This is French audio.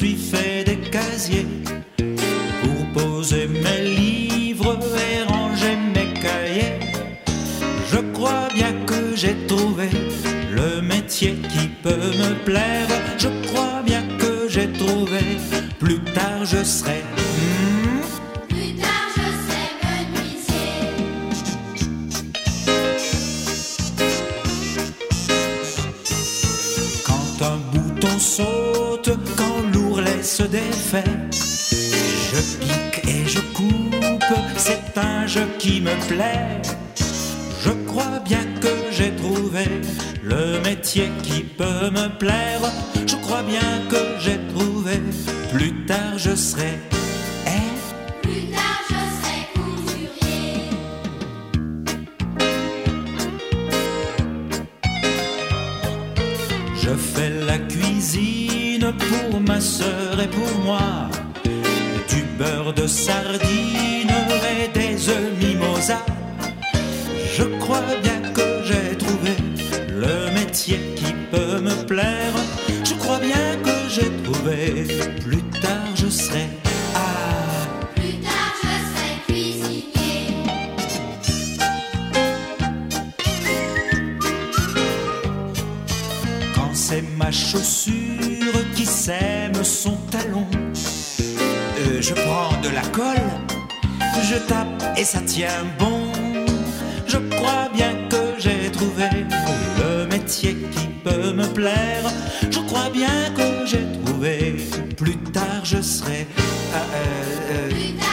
suis fait des casiers pour poser mes livres et ranger mes cahiers. Je crois bien que j'ai trouvé le métier qui peut me plaire. Je crois bien que j'ai trouvé. Plus tard je serai Plus tard je serai menuisier. Quand un bouton saute, quand l'ourlet se défait, je pique et je coupe, c'est un jeu qui me plaît. Je crois bien que j'ai trouvé le métier qui peut me plaire. Je crois bien que j'ai trouvé. Plus tard je serai. Plus tard je serai couturier. Je fais la cuisine pour ma sœur et pour moi. Du beurre de sardine et des œufs mimosa. Je crois bien que j'ai trouvé le métier qui peut me plaire. Je crois bien que j'ai trouvé. Plus tard je serai. Plus tard je serai cuisinier. Quand c'est ma chaussure qui sème son talon, je prends de la colle, je tape et ça tient bon. Je crois bien que j'ai trouvé le métier qui peut me plaire. Je crois bien que j'ai trouvé. Plus tard je serai. Plus tard